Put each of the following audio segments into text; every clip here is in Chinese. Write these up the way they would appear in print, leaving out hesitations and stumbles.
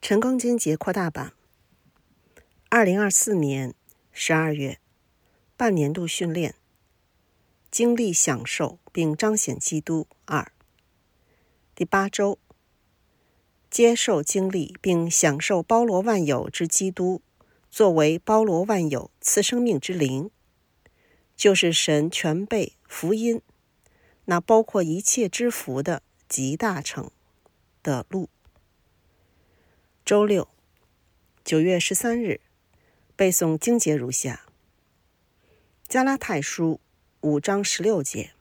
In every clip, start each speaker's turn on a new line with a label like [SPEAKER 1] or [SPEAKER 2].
[SPEAKER 1] 晨更经节扩大版，2024年12月，半年度训练，经历享受并彰显基督2，第8周，接受经历并享受包罗万有之基督，作为包罗万有赐生命之灵，就是神全备福音，那包括一切之福的极大成的路。周六9月13日，背诵经节如下：加拉太书5章16节，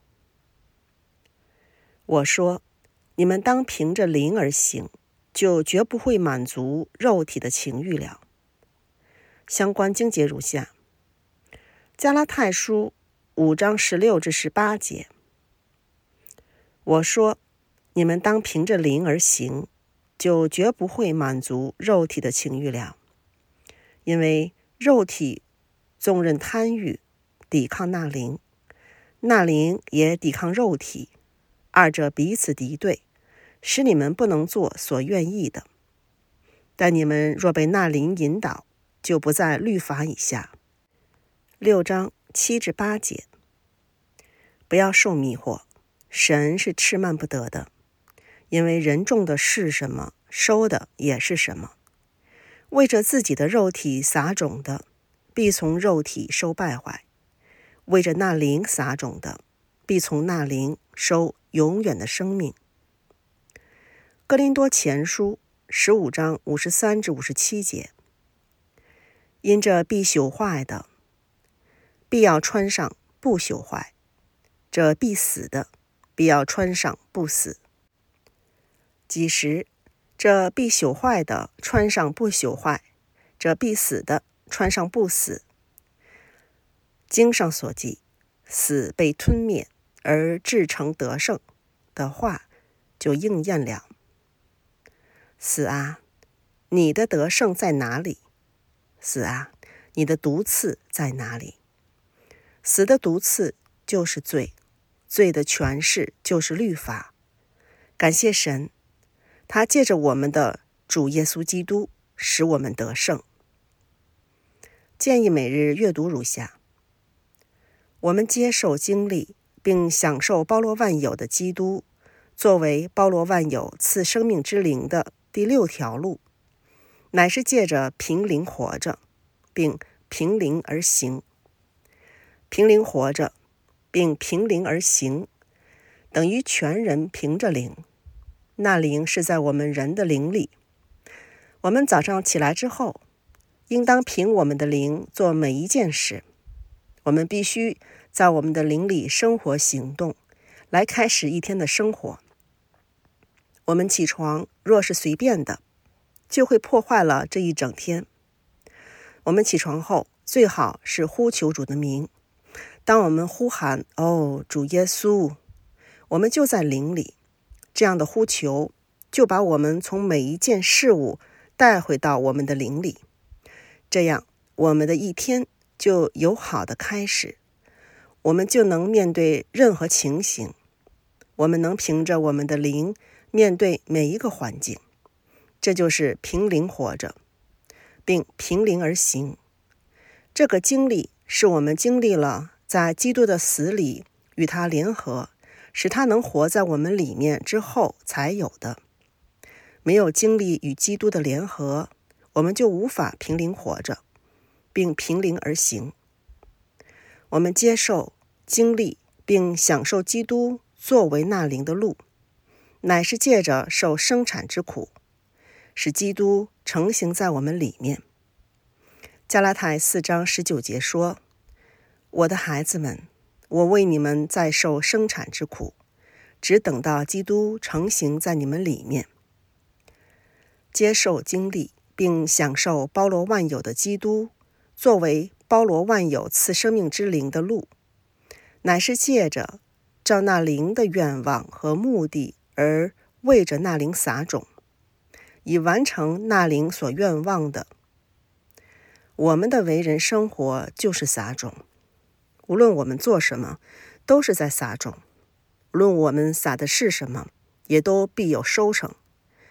[SPEAKER 1] 我说，你们当凭着灵而行，就绝不会满足肉体的情欲了。相关经节如下：加拉太书5章16至18节，我说，你们当凭着灵而行，就绝不会满足肉体的情欲了。因为肉体纵任贪欲，抵抗那灵，那灵也抵抗肉体，二者彼此敌对，使你们不能做所愿意的。但你们若被那灵引导，就不在律法以下。6章7至8节，不要受迷惑，神是斥慢不得的，因为人种的是什么，收的也是什么。为着自己的肉体撒种的，必从肉体收败坏；为着那灵撒种的，必从那灵收永远的生命。哥林多前书15章53至57节，因这必朽坏的，必要穿上不朽坏；这必死的，必要穿上不死。几时这必朽坏的穿上不朽坏，这必死的穿上不死。经上所记，死被吞灭而至成得胜的话就应验了。死啊，你的得胜在哪里？死啊，你的毒刺在哪里？死的毒刺就是罪，罪的权势就是律法。感谢神，他借着我们的主耶稣基督使我们得胜。建议每日阅读如下：我们接受经历并享受包罗万有的基督，作为包罗万有赐生命之灵的第6条路，乃是借着凭灵活着，并凭灵而行。凭灵活着并凭灵而行，等于全人凭着灵。那灵是在我们人的灵里。我们早上起来之后，应当凭我们的灵做每一件事。我们必须在我们的灵里生活行动，来开始一天的生活。我们起床若是随便的，就会破坏了这一整天。我们起床后，最好是呼求主的名。当我们呼喊“哦，主耶稣”，我们就在灵里。这样的呼求就把我们从每一件事物带回到我们的灵里，这样我们的一天就有好的开始，我们就能面对任何情形，我们能凭着我们的灵面对每一个环境。这就是凭灵活着，并凭灵而行。这个经历是我们经历了在基督的死里与他联合，使他能活在我们里面之后才有的。没有经历与基督的联合，我们就无法凭灵活着，并凭灵而行。我们接受、经历并享受基督作为那灵的路，乃是借着受生产之苦，使基督成形在我们里面。加拉太4章19节说：我的孩子们，我为你们在受生产之苦，只等到基督成形在你们里面。接受经历并享受包罗万有的基督，作为包罗万有赐生命之灵的路，乃是借着照那灵的愿望和目的而为着那灵撒种，以完成那灵所愿望的。我们的为人生活就是撒种，无论我们做什么，都是在撒种；无论我们撒的是什么，也都必有收成。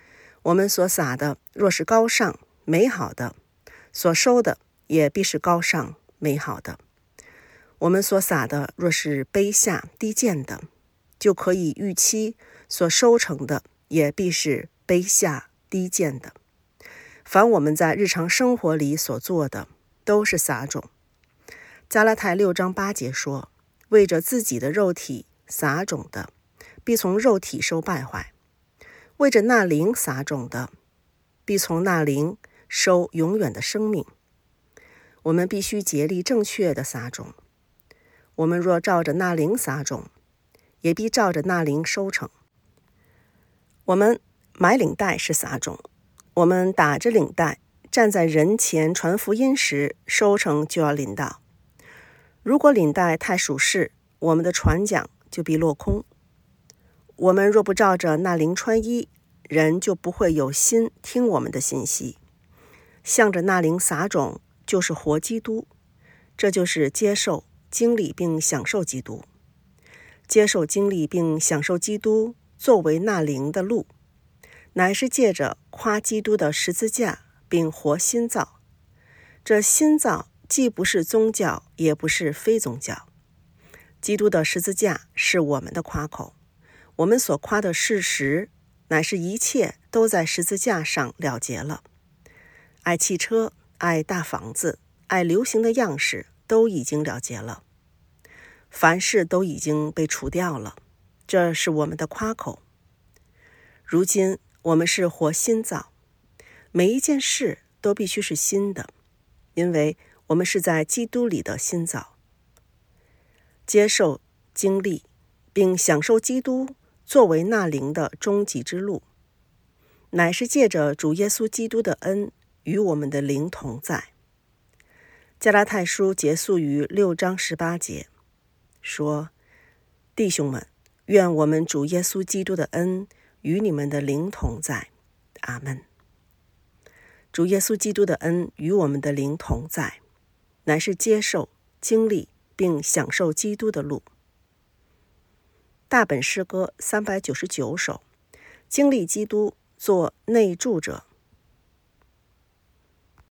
[SPEAKER 1] 我们所撒的若是高尚美好的，所收的也必是高尚美好的。我们所撒的若是卑下低贱的，就可以预期所收成的也必是卑下低贱的。凡我们在日常生活里所做的，都是撒种。加拉太6章8节说，为着自己的肉体撒种的，必从肉体受败坏；为着那灵撒种的，必从那灵收永远的生命。我们必须竭力正确的撒种。我们若照着那灵撒种，也必照着那灵收成。我们买领带是撒种，我们打着领带站在人前传福音时，收成就要临到。如果领带太属世，我们的传讲就必落空。我们若不照着那灵穿衣，人就不会有心听我们的信息。向着那灵撒种，就是活基督，这就是接受经历并享受基督。接受经历并享受基督作为那灵的路，乃是借着夸基督的十字架并活新造。这新造既不是宗教，也不是非宗教。基督的十字架是我们的夸口，我们所夸的事实，乃是一切都在十字架上了结了。爱汽车，爱大房子，爱流行的样式，都已经了结了。凡事都已经被除掉了，这是我们的夸口。如今我们是活新造，每一件事都必须是新的，因为我们是在基督里的新造。接受经历并享受基督作为那灵的终极之路，乃是借着主耶稣基督的恩与我们的灵同在。加拉太书结束于6章18节，说：弟兄们，愿我们主耶稣基督的恩与你们的灵同在。阿们。主耶稣基督的恩与我们的灵同在，乃是接受经历并享受基督的路。大本诗歌399首，经历基督做内住者。